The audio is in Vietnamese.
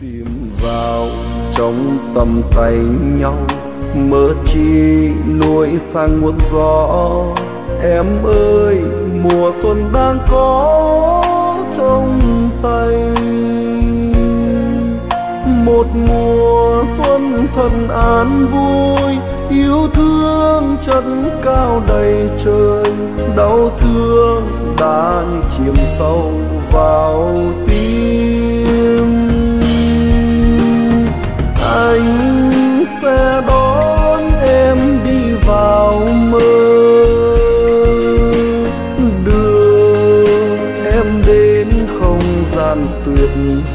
tìm vào trong tầm tay nhau, mơ chi nuôi sang muôn gió. Em ơi, mùa xuân đang có trong tay, một mùa xuân thật an vui, yêu thương chất cao đầy trời, đau thương đã như chìm sâu vào tim. Anh sẽ đón em đi vào mơ, đưa em đến không gian tuyệt